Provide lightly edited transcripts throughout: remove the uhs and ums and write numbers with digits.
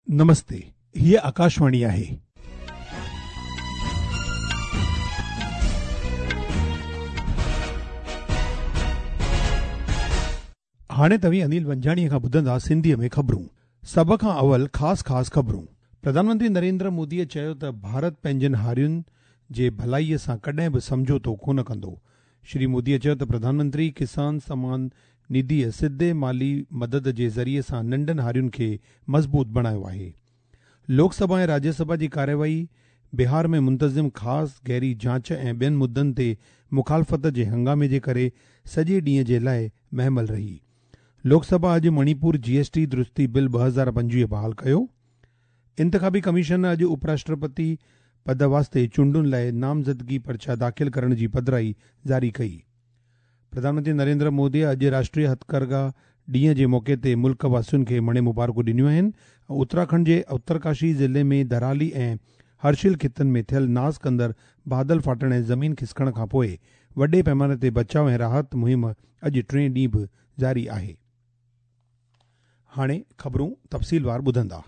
नमस्ते, हीअ आकाशवाणी आहे। हाणे तव्हीं अनिल वंजाणीअ खां ॿुधंदा सिंधीअ में ख़बरूं। सभ खां अवल ख़ासि ख़बरूं। प्रधानमंत्री नरेंद्र मोदीअ चयो त भारत पंहिंजनि हारियुनि जे भलाईअ सां कॾहिं बि समझोतो कोन कंदो। श्री मोदीअ चयो त प्रधानमंत्री किसान सम्मान निधिअ सिधे माली मदद जे ज़रिए सां नंढनि हारियुनि खे मज़बूत बणायो आहे। लोकसभा ऐं राज्यसभा जी कार्यवाही बिहार में मुंतज़िम ख़ासि गहरी जांच ऐं ॿियनि मुद्दनि ते मुखालफ़त जे हंगामे जे करे सॼे ॾींहं जे लाइ महमल रही। लोकसभा अॼु मणिपुर GST दुरुस्ती बिल 2025 बहाल कयो। इंतख़ाबी कमीशन अॼु उपराष्ट्रपति पद वास्ते चूंडुनि लाइ नामज़दगी पर्चा दाख़िल करण जी पधिराई जारी कई। प्रधानमंत्री नरेंद्र मोदी अॼु राष्ट्रीय हथकरघा ॾींहं जे मौक़े ते मुल्क वासियुनि खे मणे मुबारकूं ॾिनियूं आहिनि। उत्तराखंड जे उत्तरकाशी ज़िले में दराली ऐं हर्षिल खितनि में थियल नास कंदड़ बादल फाटण ऐं ज़मीन खिसकण खां पोइ वॾे पैमाने ते बचाव ऐं राहत मुहिम अॼु 3 ॾींहं बि जारी आहे। हाणे ख़बरूं तफ़सीलवार ॿुधंदा।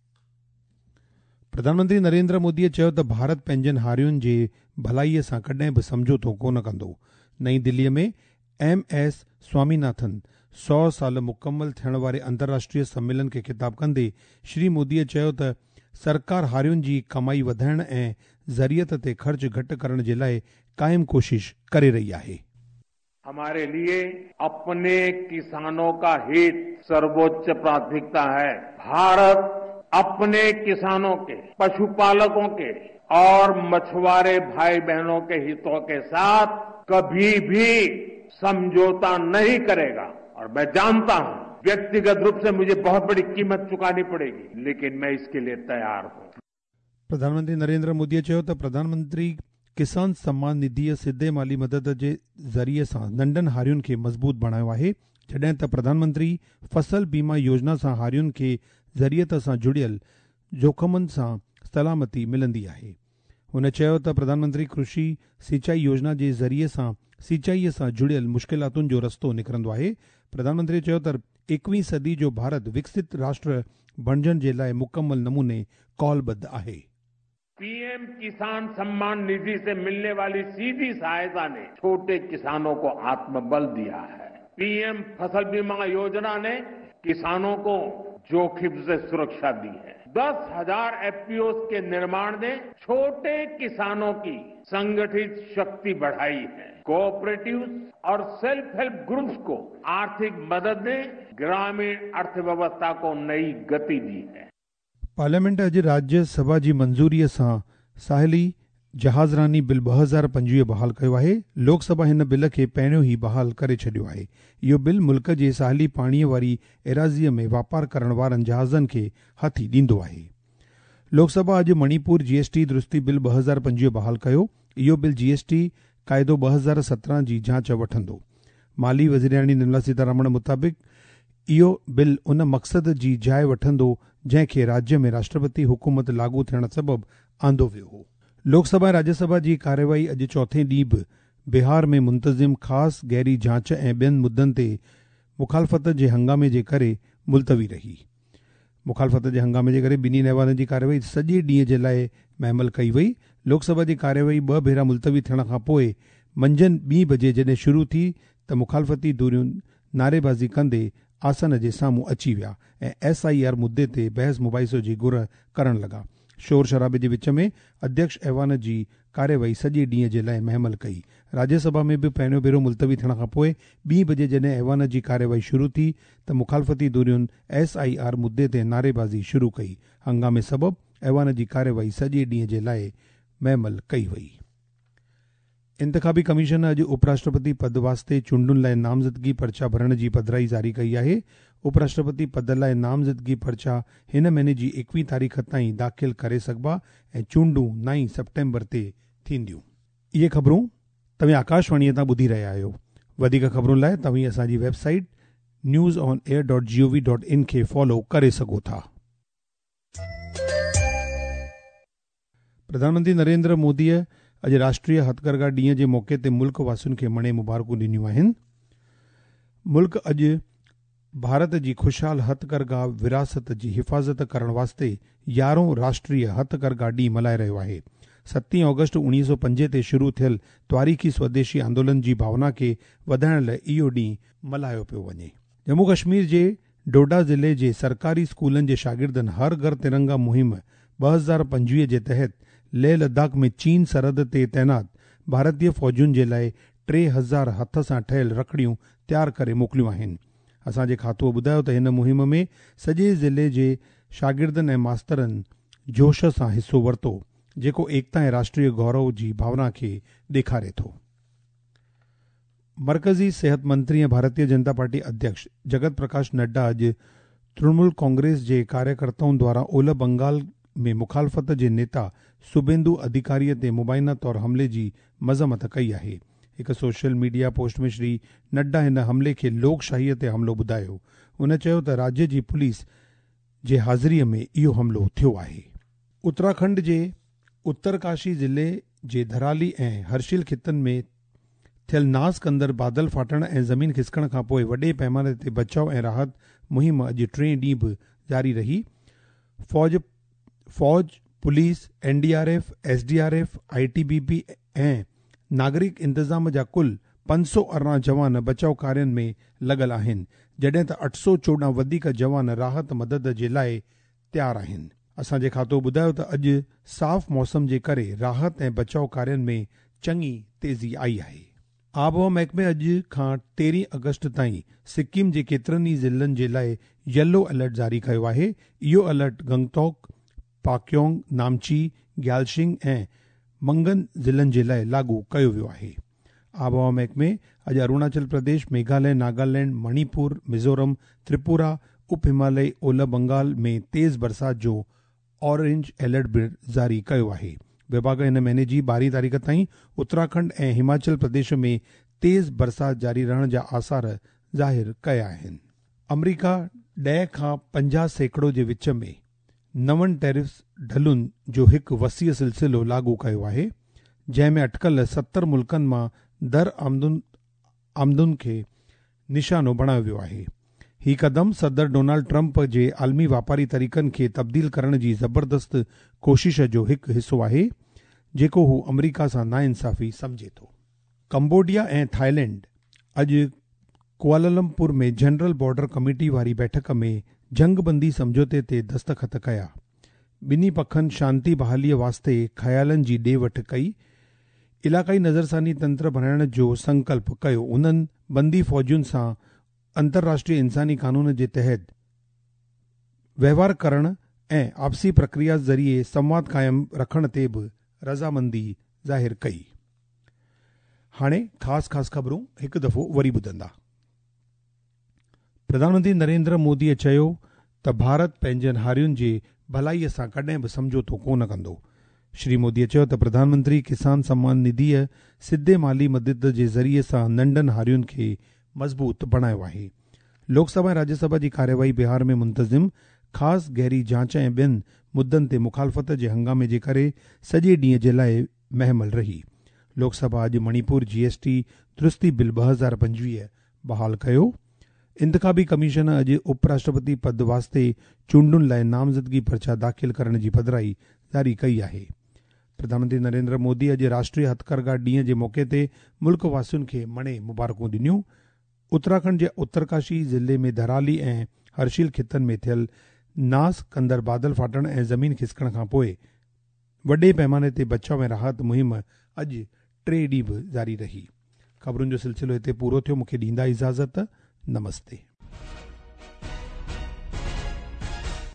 प्रधानमंत्री नरेंद्र मोदीअ चयो त भारत पंहिंजनि हारियुनि जे भलाईअ सां कॾहिं बि समझोतो कोन कंदो। नईं दिल्लीअ में MS स्वामीनाथन 100 साल मुकमल थियण वारे अंतर्राष्ट्रीय सम्मेलन खे ख़िताब कंदे श्री मोदीअ चयो त सरकार हारियुनि जी कमाई वधाइण ऐं ज़रियत ते ख़र्च घटि करण जे लाइ क़ाइम कोशिश करे रही आहे। हमारे लिए अपने किसानों का हित सर्वोच्च प्राथमिकता है। भारत अपने किसानों के, पशुपालकों के और मछुआरे भाई बहनों के हितों के साथ कभी भी समझौता नहीं करेगा। और मैं जानता हूं व्यक्तिगत रूप से मुझे बहुत बड़ी कीमत चुकानी पड़ेगी, लेकिन मैं इसके लिए तैयार हूं। प्रधानमंत्री नरेंद्र मोदीअ चयो त प्रधानमंत्री किसान सम्मान निधिअ सिधे माली मदद जे ज़रिए सां नंढनि हारियुनि खे मज़बूत बणायो आहे, जॾहिं त प्रधानमंत्री फसल बीमा योजना सां हारियुनि खे ज़रियत सां जुड़ियल जोखमनि सां सलामती मिलंदी आहे। हुन चयो त प्रधानमंत्री कृषि सिंचाई योजना जे ज़रिए सां सिंचाईअ सां जुड़ियल मुश्किलातुनि जो रस्तो निकिरंदो आहे। प्रधानमंत्री चयो त 21वीं सदी जो भारत विकसित राष्ट्र बणजण जे लाइ मुकमल नमूने कौलबद्ध आहे। PM किसान सम्मान निधि से मिलने वाली सीधी सहायता ने छोटे किसानों को आत्मबल दिया है। PM फसल बीमा योजना ने किसानों को जोखिम से सुरक्षा दी है। 10,000 FPOs के निर्माण ने छोटे किसानों की संगठित शक्ति बढ़ाई है। कोऑपरेटिव्स और सेल्फ हेल्प ग्रुप्स को आर्थिक मदद ने ग्रामीण अर्थव्यवस्था को नई गति दी है। पार्लियामेंट अॼु राज्यसभा जी मंज़ूरीअ सां साहिली जहाज़रानी बिल 2025 बहाल कयो आहे। लोकसभा हिन बिल खे पहिरियों ई बहाल करे छॾियो आहे। इहो बिल मुल्क जे साहिली पाणीअ वारी एराज़ीअ में वापारु करण वारनि जहाज़नि खे हथी ॾींदो आहे। लोकसभा अॼु मणिपुर GST दुरुस्ती बिल 2025 बहाल कयो। इहो बिल GST क़ाइदो 2017 जी जांच वठंदो। माली वज़ीराणी निर्मला सीतारमण मुताबिक़ इहो बिल उन मक़सद जी जाइ वठंदो जंहिंखे राज्य में राष्ट्रपति हुकूमत लागू थियण सबबि आंदो वियो हो। लोकसभा ऐं राज्यसभा जी कार्यवाही अॼु चौथे ॾींहं बि बिहार में मुंतज़िम ख़ासि गहरी जांच ऐं ॿियनि मुद्दनि ते मुखालफ़त जे हंगामे जे करे मुलतवी रही। मुखालफ़त जे हंगामे जे करे ॿिन्ही अहवालनि जी कार्यवाही सॼे ॾींहं जे लाइ महमल कई वई। लोकसभा जी कार्यवाही 2 भेरा मुलतवी थियण खां पोइ मंझंदि 2 बजे जॾहिं शुरू थी त मुखालफ़ती धुरियूं नारेबाज़ी कंदे आसन जे साम्हूं अची विया ऐं SIR मुद्दे ते बहस मुबाहिसो जी घुर करण लॻा। शोर शराबे जे विच में अध्यक्ष ऐवान जी कार्यवाही सॼे ॾींहं जे लाइ महमल कई। राज्यसभा में बि पहिरियों भेरो मुलतवी थियण खां पोइ 2 बजे जॾहिं ऐवान जी कार्यवाही शुरू थी त मुखालफ़ती धुरियुनि SIR मुद्दे ते नारेबाज़ी शुरू कई। हंगामे सबबि ऐवान जी कार्यवाही सॼे ॾींहं जे लाइ महमल कई वई। इंतख़ाबी कमीशन अॼु उपराष्ट्रपति पद वास्ते चूंडुनि लाइ नामज़दगी पर्चा भरण जी पधिराई जारी कई आहे। उपराष्ट्रपति पद लाइ नामज़दगी पर्चा हिन महीने जी 21 तारीख़ ताईं दाख़िल करे सघिबा ऐं चूंडूं 9 सेप्टेम्बर ते थींदियूं। इहे ख़बरूं तव्हां आकाशवाणीअ तां ॿुधी रहिया आहियो। वधीक ख़बरुनि लाइ तव्हां असांजी वेबसाइट newsonair.gov.in खे फॉलो करे सघो था। प्रधानमंत्री नरेंद्र मोदीअ अॼु राष्ट्रीय हथकरघा ॾींहं जे मौक़े ते मुल्क वासियुनि खे मणे मुबारकूं ॾिनियूं आहिनि। मुल्क अॼु भारत जी खुशहाल हथकरघा विरासत जी हिफ़ाज़त करण वास्ते 11हों राष्ट्रीय हथकरघा ॾींहुं मल्हाए रहियो आहे। 7 ऑगस्ट 1905 ते शुरू थियल तवारीख़ी स्वदेशी आंदोलन जी भावना खे वधाइण लाइ इहो ॾींहुं मल्हायो पियो वञे। जम्मू कश्मीर जे डोडा ज़िले जे सरकारी स्कूलनि जे शागिर्दनि हर घर तिरंगा मुहिम 2025 जे तहत लेह लद्दाख में चीन सरहद ते तैनात भारतीय फ़ौजियुनि जे लाइ 3000 हथ सां ठहियल रखड़ियूं तयारु करे मोकिलियूं आहिनि। असांजे खातो ॿुधायो त हिन मुहिम में सॼे ज़िले जे शागिर्दनि ऐं मास्तरनि जोश सां हिसो वरितो, जेको एकता ऐं राष्ट्रीय गौरव जी भावना खे ॾेखारे थो। मर्कज़ी सिहत मंत्री ऐं भारतीय जनता पार्टी अध्यक्ष जगत प्रकाश नड्डा अॼु तृणमूल कांग्रेस जे कार्यकर्ताउनि द्वारा ओलह बंगाल में मुखालफ़त जे नेता शुभेंदु अधिकारीअ ते मुबाइना तौर हमले जी मज़म्मत कई आहे। हिकु सोशल मीडिया पोस्ट में श्री नड्डा हिन हमले खे लोकशाहीअ ते हमलो ॿुधायो। हुन चयो त राज्य जी पुलिस जे हाज़िरीअ में इहो हमलो थियो आहे। उत्तराखंड जे उत्तरकाशी ज़िले जे धराली ऐं हर्षिल ख़ितनि में थियल नास कंदड़ बादल फाटण ऐं ज़मीन खिसकण खां पोइ वॾे पैमाने ते बचाव ऐं राहत मुहिम अॼु 3 ॾींहं बि जारी रही। फ़ौज, पुलिस, NDRF, SDRF, ITBP ऐं नागरिक इंतज़ाम जा कुल 518 जवान बचाव कार्यनि में लॻल आहिनि, जॾहिं त 814 वधीक जवान राहत मदद जे लाइ तयारु आहिनि। असांजे खातो ॿुधायो त अॼु साफ़ मौसम जे करे राहत ऐं बचाव कार्यनि में चङी तेज़ी आई आहे। आबहवा महकमे अॼु खां 13 अगस्त ताईं सिक्किम जे केतिरनि ई ज़िलनि जे लाइ येलो अलर्ट जारी कयो आहे। इहो अलर्ट गंगटोक, पाक्योंग, नामची, ग्यालशिंग ऐं मंगन ज़िलनि जे लाइ लागू कयो वियो आहे। आबहवा महकमे अॼु अरुणाचल प्रदेश, मेघालय, नागालैंड, मणिपुर, मिज़ोरम, त्रिपुरा, उप हिमालय, ओलह बंगाल में तेज़ बरसात जो ऑरेंज अलर्ट बि जारी कयो आहे। विभाग हिन महीने जी 12 तारीख़ ताईं उत्तराखंड ऐं हिमाचल प्रदेश में तेज़ बरसात जारी रहण जा आसार ज़ाहिर कया आहिनि। अमरीका 10 खां 50% जे विच में नवनि टैरिफ्स ढलुनि जो हिकु वसीअ सिलसिलो लागू कयो आहे, जंहिं में अटकल 70 मुल्कनि मां दर आमदुनि खे निशानो बणायो वियो आहे। ही क़दम सदर डोनाल्ड ट्रंप जे आलमी वापारी तरीक़नि खे तब्दील करण जी ज़बरदस्त कोशिश जो हिकु हिसो आहे, जेको हू अमरीका सां नाइंसाफ़ी सम्झे थो। कंबोडिया ऐं थाईलैंड अॼु कुआलालंपुर में जनरल बॉर्डर कमेटी वारी बैठक में जंगबंदी समझौते ते दस्तख़त कया। ॿिन्ही पखनि शांती बहालीअ वास्ते ख़यालनि जी ॾे वठि कई। इलाक़ाई नज़रसानी तंत्र बणाइण जो संकल्प कयो। उन्हनि बंदी फ़ौजियुनि सां अंतर्राष्ट्रीय इंसानी कानून जे तहत वहिंवार करण ऐं आपसी प्रक्रिया ज़रिए संवाद क़ाइमु रखण ते बि रज़ामंदी ज़ाहिर कई। हाणे ख़ासि ख़बरूं हिकु दफ़ो वरी ॿुधंदा। प्रधानमंत्री नरेंद्र मोदीअ चयो त भारत पंहिंजनि हारियुनि जे भलाईअ सां कॾहिं बि समझोतो कोन कंदो। श्री मोदीअ चयो त प्रधानमंत्री किसान सम्मान निधिअ सिधे माली मदद जे ज़रिए सां नंढनि हारियुनि खे मज़बूत बणायो आहे। लोकसभा ऐं राज्यसभा जी कार्यवाही बिहार में मुंतज़िम ख़ासि गहरी जांच ऐं ॿियनि मुद्दनि ते मुखालफ़त जे हंगामे जे करे सॼे ॾींहं जे लाइ महमल रही। लोकसभा अॼु मणिपुर GST दुरुस्ती बिल 2025 बहाल कयो। इंतख़ाबी कमीशन अॼु उपराष्ट्रपति पद वास्ते चूंडुनि लाइ नामज़दगी पर्चा दाख़िल करण जी पधिराई जारी कई आहे। प्रधानमंत्री नरेंद्र मोदी अॼु राष्ट्रीय हथकरघा ॾींहं जे मौक़े ते मुल्क वासियुनि खे मणे मुबारकूं ॾिनियूं। उत्तराखंड जे उत्तरकाशी ज़िले में धराली ऐं हर्षिल ख़ितनि में थियल नास कंदड़ बादल फाटण ऐं ज़मीन खिसकण खां पोइ वॾे पैमाने ते बचाव ऐं राहत मुहिम अॼु 3 ॾींहं बि जारी रही। ख़बरुनि जो सिलसिलो हिते पूरो थियो। मूंखे ॾींदा इजाज़त। नमस्ते।